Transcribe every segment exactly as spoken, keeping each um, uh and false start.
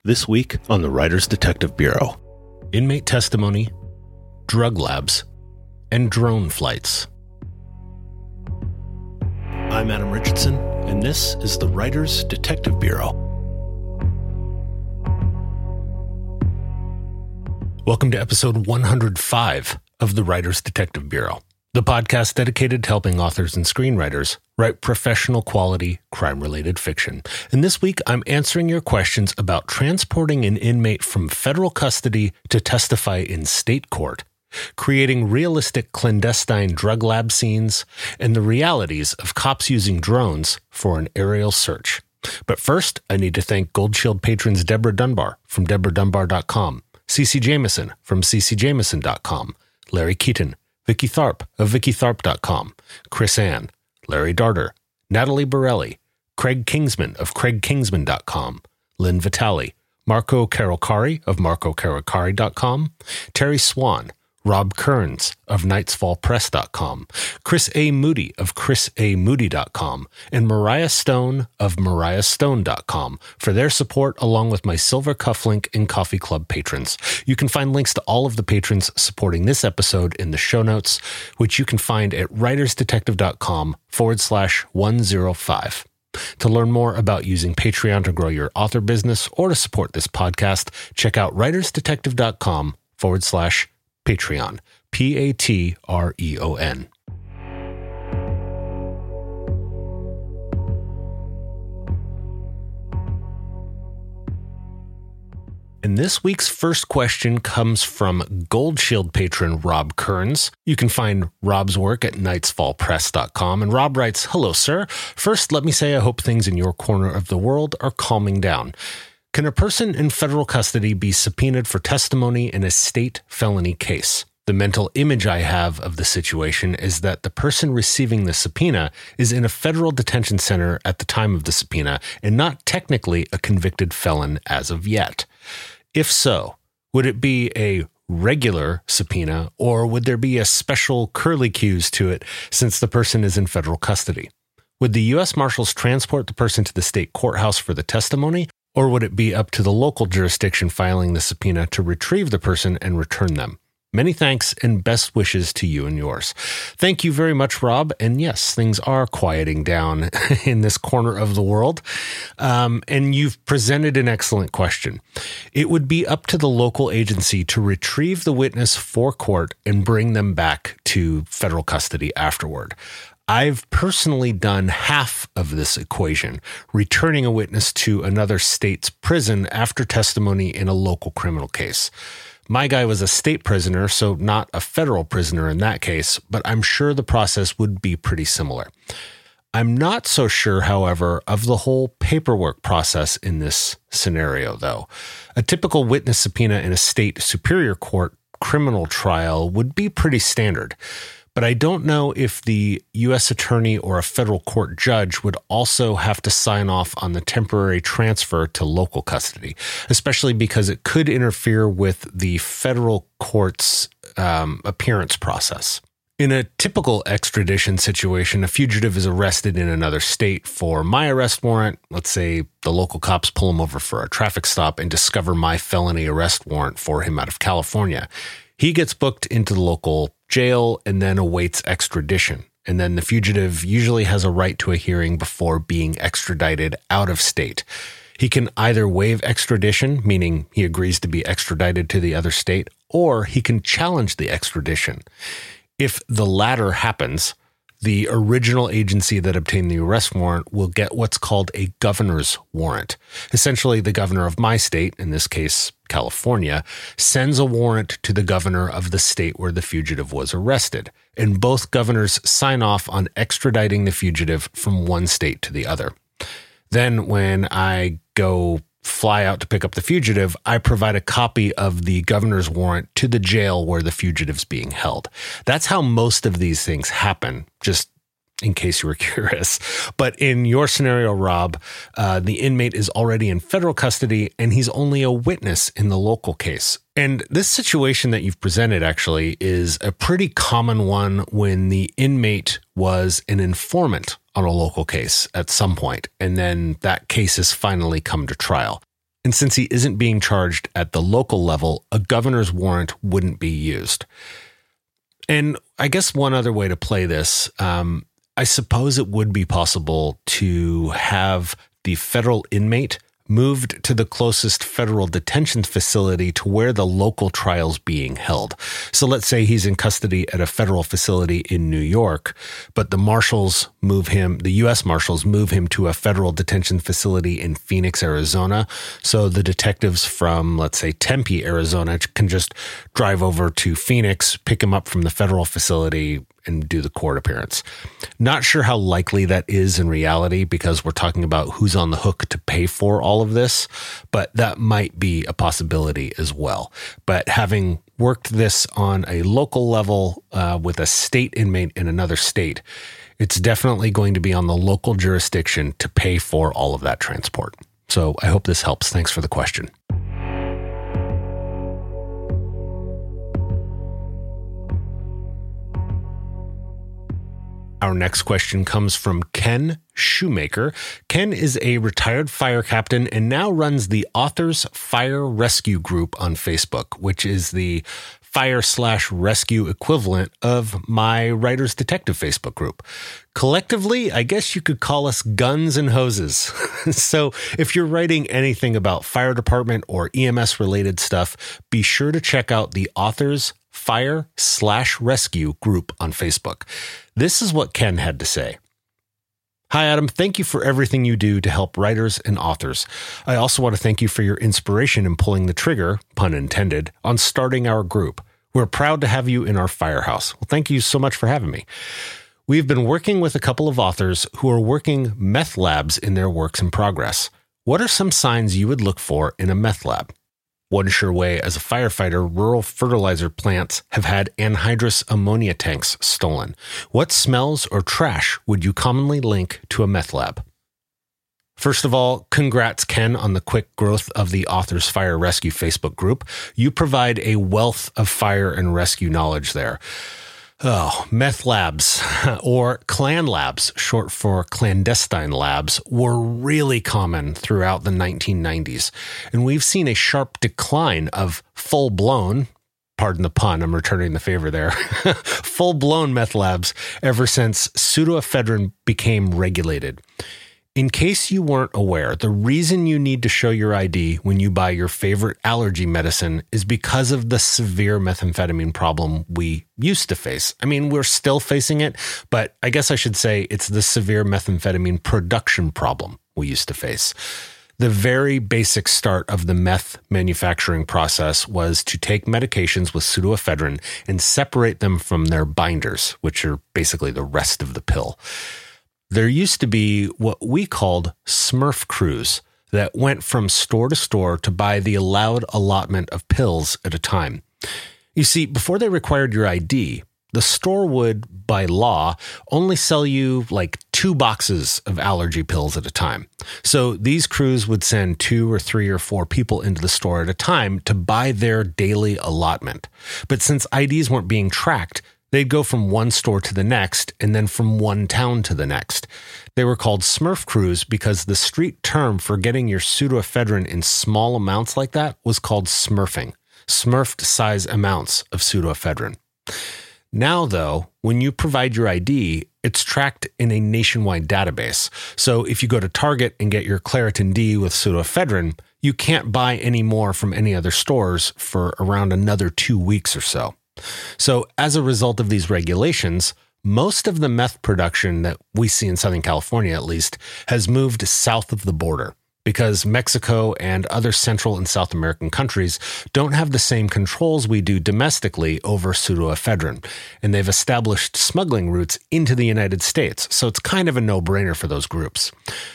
This week on the Writers Detective Bureau. Inmate testimony, drug labs, and drone flights. I'm Adam Richardson, and this is the Writers Detective Bureau. Welcome to episode one hundred five of the Writers Detective Bureau, the podcast dedicated to helping authors and screenwriters write professional quality crime-related fiction. And this week, I'm answering your questions about transporting an inmate from federal custody to testify in state court, creating realistic clandestine drug lab scenes, and the realities of cops using drones for an aerial search. But first, I need to thank Gold Shield patrons Deborah Dunbar from Deborah Dunbar dot com, Cece Jameson from Cece Jameson dot com, Larry Keaton, Vicky Tharp of Vicky Tharp dot com, Chris Ann, Larry Darter, Natalie Borelli, Craig Kingsman of Craig Kingsman dot com, Lynn Vitale, Marco Carocari of Marco Carocari dot com, Terry Swan, Rob Kearns of Knightsfall Press dot com, Chris A. Moody of Chris A. Moody dot com, and Mariah Stone of Mariah Stone dot com for their support, along with my Silver Cufflink and Coffee Club patrons. You can find links to all of the patrons supporting this episode in the show notes, which you can find at writersdetective.com forward slash 105. To learn more about using Patreon to grow your author business or to support this podcast, check out writersdetective.com forward slash Patreon, P A T R E O N. And this week's first question comes from Gold Shield patron Rob Kearns. You can find Rob's work at knightsfall press dot com. And Rob writes, "Hello, sir. First, let me say I hope things in your corner of the world are calming down. Can a person in federal custody be subpoenaed for testimony in a state felony case? The mental image I have of the situation is that the person receiving the subpoena is in a federal detention center at the time of the subpoena and not technically a convicted felon as of yet. If so, would it be a regular subpoena or would there be a special curlicues to it since the person is in federal custody? Would the U S Marshals transport the person to the state courthouse for the testimony, or would it be up to the local jurisdiction filing the subpoena to retrieve the person and return them? Many thanks and best wishes to you and yours." Thank you very much, Rob. And yes, things are quieting down in this corner of the world. Um, and you've presented an excellent question. It would be up to the local agency to retrieve the witness for court and bring them back to federal custody afterward. I've personally done half of this equation, returning a witness to another state's prison after testimony in a local criminal case. My guy was a state prisoner, so not a federal prisoner in that case, but I'm sure the process would be pretty similar. I'm not so sure, however, of the whole paperwork process in this scenario, though. A typical witness subpoena in a state superior court criminal trial would be pretty standard. But I don't know if the U S attorney or a federal court judge would also have to sign off on the temporary transfer to local custody, especially because it could interfere with the federal court's um, appearance process. In a typical extradition situation, a fugitive is arrested in another state for my arrest warrant. Let's say the local cops pull him over for a traffic stop and discover my felony arrest warrant for him out of California. He gets booked into the local jail and then awaits extradition. And then the fugitive usually has a right to a hearing before being extradited out of state. He can either waive extradition, meaning he agrees to be extradited to the other state, or he can challenge the extradition. If the latter happens, the original agency that obtained the arrest warrant will get what's called a governor's warrant. Essentially, the governor of my state, in this case, California, sends a warrant to the governor of the state where the fugitive was arrested, and both governors sign off on extraditing the fugitive from one state to the other. Then when I go fly out to pick up the fugitive, I provide a copy of the governor's warrant to the jail where the fugitive's being held. That's how most of these things happen, just in case you were curious. But in your scenario, Rob, uh, the inmate is already in federal custody and he's only a witness in the local case. And this situation that you've presented actually is a pretty common one when the inmate was an informant on a local case at some point, and then that case has finally come to trial. And since he isn't being charged at the local level, a governor's warrant wouldn't be used. And I guess one other way to play this, um, I suppose it would be possible to have the federal inmate moved to the closest federal detention facility to where the local trial's being held. So let's say he's in custody at a federal facility in New York, but the marshals move him, the U S Marshals move him to a federal detention facility in Phoenix, Arizona. So the detectives from, let's say, Tempe, Arizona can just drive over to Phoenix, pick him up from the federal facility, and do the court appearance. Not sure how likely that is in reality because we're talking about who's on the hook to pay for all of this, but that might be a possibility as well. But having worked this on a local level uh, with a state inmate in another state, it's definitely going to be on the local jurisdiction to pay for all of that transport. So I hope this helps. Thanks for the question. Our next question comes from Ken Shoemaker. Ken is a retired fire captain and now runs the Authors Fire Rescue Group on Facebook, which is the fire slash rescue equivalent of my Writers Detective Facebook group. Collectively, I guess you could call us Guns and Hoses. So if you're writing anything about fire department or E M S related stuff, be sure to check out the Authors Fire slash Rescue group on Facebook. This is what Ken had to say. Hi, Adam. Thank you for everything you do to help writers and authors. I also want to thank you for your inspiration in pulling the trigger, pun intended, on starting our group. We're proud to have you in our firehouse. Well, thank you so much for having me. We've been working with a couple of authors who are working meth labs in their works in progress. What are some signs you would look for in a meth lab? One sure way as a firefighter, rural fertilizer plants have had anhydrous ammonia tanks stolen. What smells or trash would you commonly link to a meth lab? First of all, congrats, Ken, on the quick growth of the Authors Fire Rescue Facebook group. You provide a wealth of fire and rescue knowledge there. Oh, meth labs, or clan labs, short for clandestine labs, were really common throughout the nineteen nineties. And we've seen a sharp decline of full-blown, pardon the pun, I'm returning the favor there, full-blown meth labs ever since pseudoephedrine became regulated. In case you weren't aware, the reason you need to show your I D when you buy your favorite allergy medicine is because of the severe methamphetamine problem we used to face. I mean, we're still facing it, but I guess I should say it's the severe methamphetamine production problem we used to face. The very basic start of the meth manufacturing process was to take medications with pseudoephedrine and separate them from their binders, which are basically the rest of the pill. There used to be what we called Smurf crews that went from store to store to buy the allowed allotment of pills at a time. You see, before they required your I D, the store would, by law, only sell you like two boxes of allergy pills at a time. So these crews would send two or three or four people into the store at a time to buy their daily allotment. But since I Ds weren't being tracked, they'd go from one store to the next and then from one town to the next. They were called Smurf crews because the street term for getting your pseudoephedrine in small amounts like that was called smurfing, smurfed size amounts of pseudoephedrine. Now, though, when you provide your I D, it's tracked in a nationwide database. So if you go to Target and get your Claritin D with pseudoephedrine, you can't buy any more from any other stores for around another two weeks or so. So as a result of these regulations, most of the meth production that we see in Southern California, at least, has moved south of the border because Mexico and other Central and South American countries don't have the same controls we do domestically over pseudoephedrine, and they've established smuggling routes into the United States. So it's kind of a no-brainer for those groups.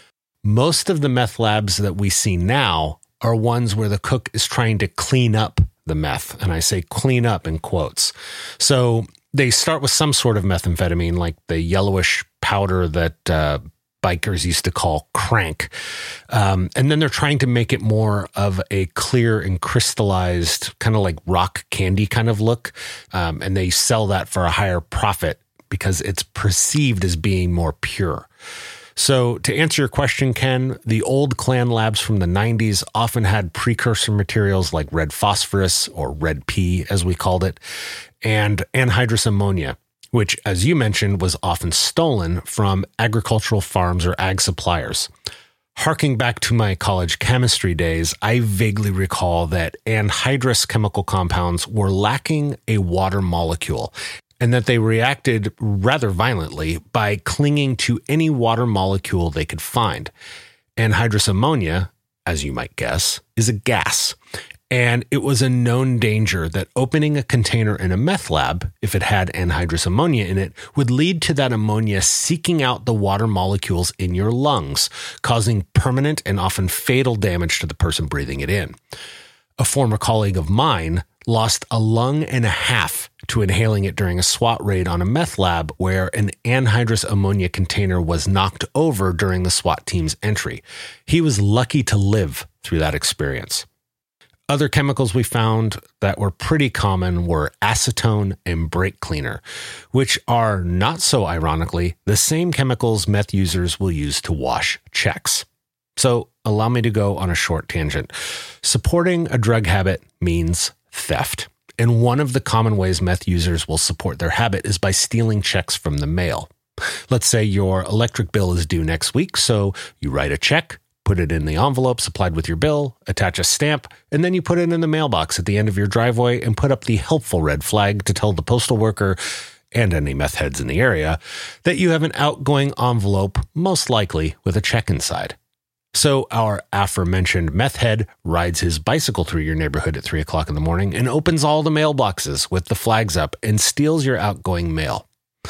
Most of the meth labs that we see now are ones where the cook is trying to clean up the meth, and I say clean up in quotes. So they start with some sort of methamphetamine, like the yellowish powder that uh, bikers used to call crank. Um, and then they're trying to make it more of a clear and crystallized, kind of like rock candy kind of look. Um, and they sell that for a higher profit because it's perceived as being more pure. So to answer your question, Ken, the old Clan labs from the nineties often had precursor materials like red phosphorus, or red P as we called it, and anhydrous ammonia, which, as you mentioned, was often stolen from agricultural farms or ag suppliers. Harking back to my college chemistry days, I vaguely recall that anhydrous chemical compounds were lacking a water molecule, and that they reacted rather violently by clinging to any water molecule they could find. Anhydrous ammonia, as you might guess, is a gas. And it was a known danger that opening a container in a meth lab, if it had anhydrous ammonia in it, would lead to that ammonia seeking out the water molecules in your lungs, causing permanent and often fatal damage to the person breathing it in. A former colleague of mine lost a lung and a half to inhaling it during a SWAT raid on a meth lab where an anhydrous ammonia container was knocked over during the SWAT team's entry. He was lucky to live through that experience. Other chemicals we found that were pretty common were acetone and brake cleaner, which are, not so ironically, the same chemicals meth users will use to wash checks. So allow me to go on a short tangent. Supporting a drug habit means theft. And one of the common ways meth users will support their habit is by stealing checks from the mail. Let's say your electric bill is due next week, so you write a check, put it in the envelope supplied with your bill, attach a stamp, and then you put it in the mailbox at the end of your driveway and put up the helpful red flag to tell the postal worker and any meth heads in the area that you have an outgoing envelope, most likely with a check inside. So our aforementioned meth head rides his bicycle through your neighborhood at three o'clock in the morning and opens all the mailboxes with the flags up and steals your outgoing mail.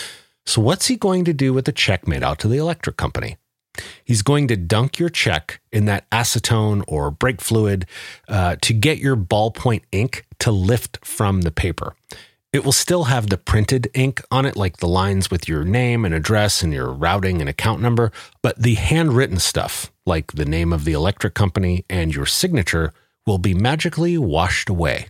So what's he going to do with the check made out to the electric company? He's going to dunk your check in that acetone or brake fluid uh, to get your ballpoint ink to lift from the paper. It will still have the printed ink on it, like the lines with your name and address and your routing and account number, but the handwritten stuff, like the name of the electric company and your signature, will be magically washed away.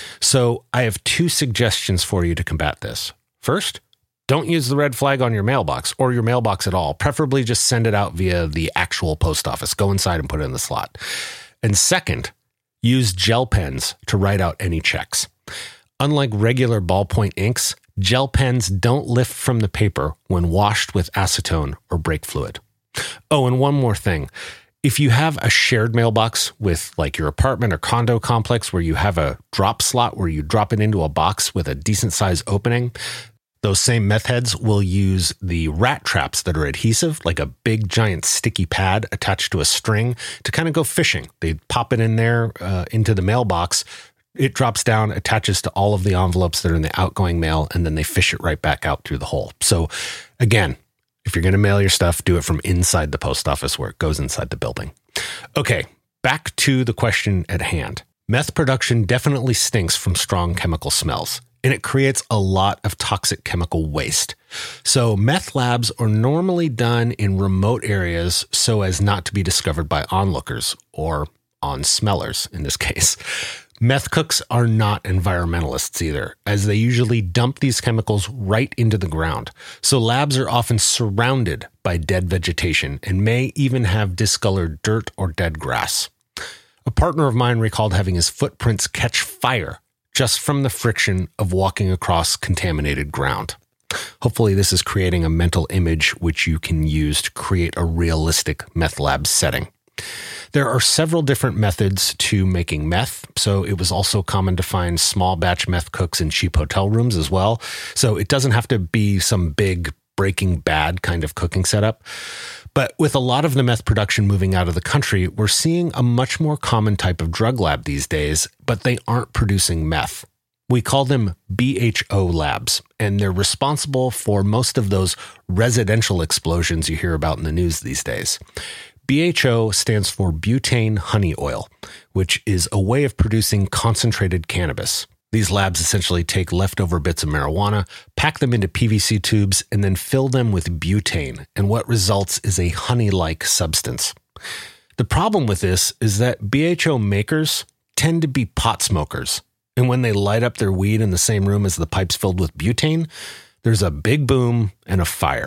So I have two suggestions for you to combat this. First, don't use the red flag on your mailbox or your mailbox at all. Preferably just send it out via the actual post office. Go inside and put it in the slot. And second, use gel pens to write out any checks. Unlike regular ballpoint inks, gel pens don't lift from the paper when washed with acetone or brake fluid. Oh, and one more thing. If you have a shared mailbox with like your apartment or condo complex where you have a drop slot where you drop it into a box with a decent size opening, those same meth heads will use the rat traps that are adhesive, like a big giant sticky pad attached to a string, to kind of go fishing. They pop it in there uh, into the mailbox. It drops down, attaches to all of the envelopes that are in the outgoing mail, and then they fish it right back out through the hole. So again, if you're going to mail your stuff, do it from inside the post office where it goes inside the building. Okay, back to the question at hand. Meth production definitely stinks from strong chemical smells, and it creates a lot of toxic chemical waste. So meth labs are normally done in remote areas so as not to be discovered by onlookers, or on-smellers in this case. Meth cooks are not environmentalists either, as they usually dump these chemicals right into the ground. So labs are often surrounded by dead vegetation and may even have discolored dirt or dead grass. A partner of mine recalled having his footprints catch fire just from the friction of walking across contaminated ground. Hopefully this is creating a mental image which you can use to create a realistic meth lab setting. There are several different methods to making meth, so it was also common to find small batch meth cooks in cheap hotel rooms as well. So it doesn't have to be some big Breaking Bad kind of cooking setup. But with a lot of the meth production moving out of the country, we're seeing a much more common type of drug lab these days, but they aren't producing meth. We call them B H O labs, and they're responsible for most of those residential explosions you hear about in the news these days. B H O stands for butane honey oil, which is a way of producing concentrated cannabis. These labs essentially take leftover bits of marijuana, pack them into P V C tubes, and then fill them with butane, and what results is a honey-like substance. The problem with this is that B H O makers tend to be pot smokers, and when they light up their weed in the same room as the pipes filled with butane, there's a big boom and a fire.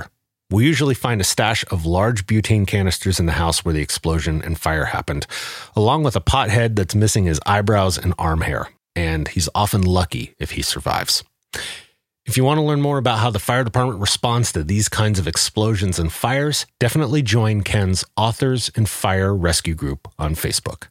We usually find a stash of large butane canisters in the house where the explosion and fire happened, along with a pothead that's missing his eyebrows and arm hair, and he's often lucky if he survives. If you want to learn more about how the fire department responds to these kinds of explosions and fires, definitely join Ken's Authors and Fire Rescue Group on Facebook.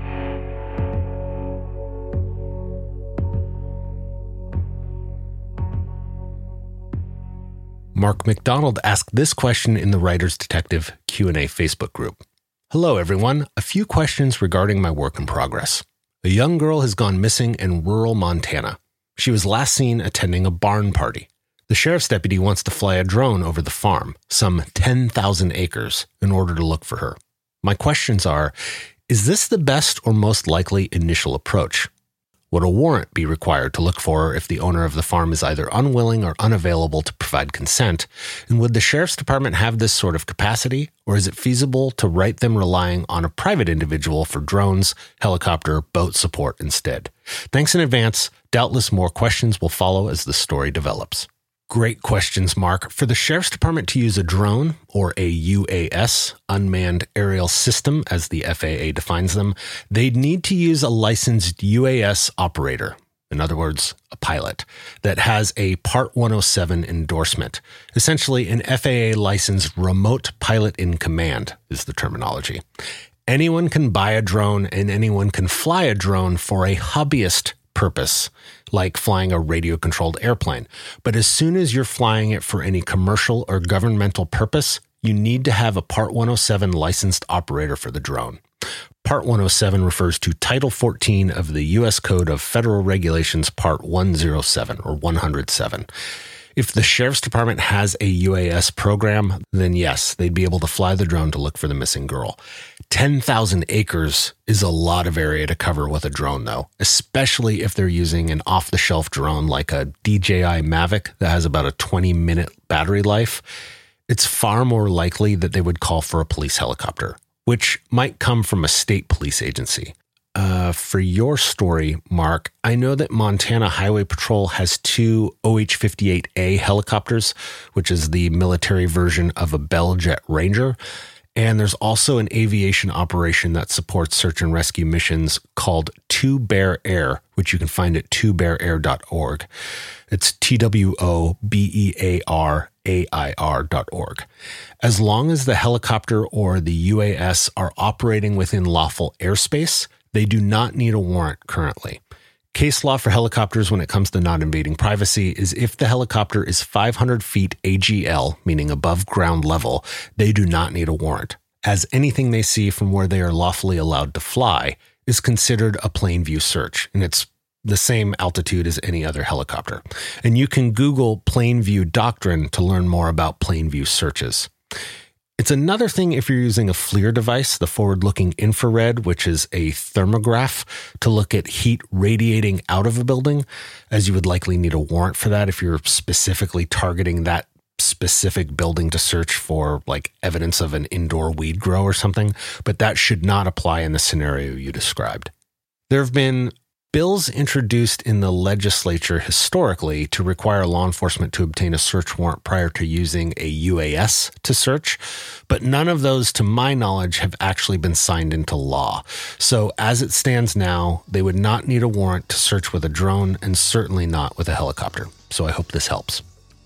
Mark McDonald asked this question in the Writer's Detective Q and A Facebook group. Hello, everyone. A few questions regarding my work in progress. A young girl has gone missing in rural Montana. She was last seen attending a barn party. The sheriff's deputy wants to fly a drone over the farm, some ten thousand acres, in order to look for her. My questions are, is this the best or most likely initial approach? Would a warrant be required to look for her if the owner of the farm is either unwilling or unavailable to provide consent? And would the sheriff's department have this sort of capacity, or is it feasible to write them relying on a private individual for drones, helicopter, boat support instead? Thanks in advance. Doubtless more questions will follow as the story develops. Great questions, Mark. For the Sheriff's Department to use a drone, or a U A S, Unmanned Aerial System, as the F A A defines them, they'd need to use a licensed U A S operator, in other words, a pilot, that has a Part one oh seven endorsement. Essentially, an F A A-licensed remote pilot in command is the terminology. Anyone can buy a drone and anyone can fly a drone for a hobbyist purpose, like flying a radio-controlled airplane. But as soon as you're flying it for any commercial or governmental purpose, you need to have a Part one oh seven licensed operator for the drone. Part one oh seven refers to Title fourteen of the U S Code of Federal Regulations, Part one oh seven or one oh seven. If the Sheriff's Department has a U A S program, then yes, they'd be able to fly the drone to look for the missing girl. ten thousand acres is a lot of area to cover with a drone, though, especially if they're using an off-the-shelf drone like a D J I Mavic that has about a twenty-minute battery life. It's far more likely that they would call for a police helicopter, which might come from a state police agency. Uh, for your story, Mark, I know that Montana Highway Patrol has two O H fifty-eight A helicopters, which is the military version of a Bell Jet Ranger. And there's also an aviation operation that supports search and rescue missions called Two Bear Air, which you can find at two bear air dot org. It's T W O B E A R A I R dot org. As long as the helicopter or the U A S are operating within lawful airspace, they do not need a warrant currently. Case law for helicopters when it comes to not invading privacy is if the helicopter is five hundred feet A G L, meaning above ground level, they do not need a warrant, as anything they see from where they are lawfully allowed to fly is considered a plain view search, and it's the same altitude as any other helicopter. And you can Google plain view doctrine to learn more about plain view searches. It's another thing if you're using a FLIR device, the forward-looking infrared, which is a thermograph, to look at heat radiating out of a building, as you would likely need a warrant for that if you're specifically targeting that specific building to search for like evidence of an indoor weed grow or something, but that should not apply in the scenario you described. There have been bills introduced in the legislature historically to require law enforcement to obtain a search warrant prior to using a U A S to search, but none of those, to my knowledge, have actually been signed into law. So as it stands now, they would not need a warrant to search with a drone and certainly not with a helicopter. So I hope this helps.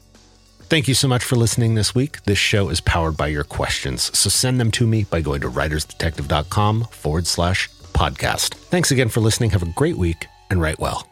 Thank you so much for listening this week. This show is powered by your questions, so send them to me by going to writersdetective.com forward slash podcast. Thanks again for listening. Have a great week and write well.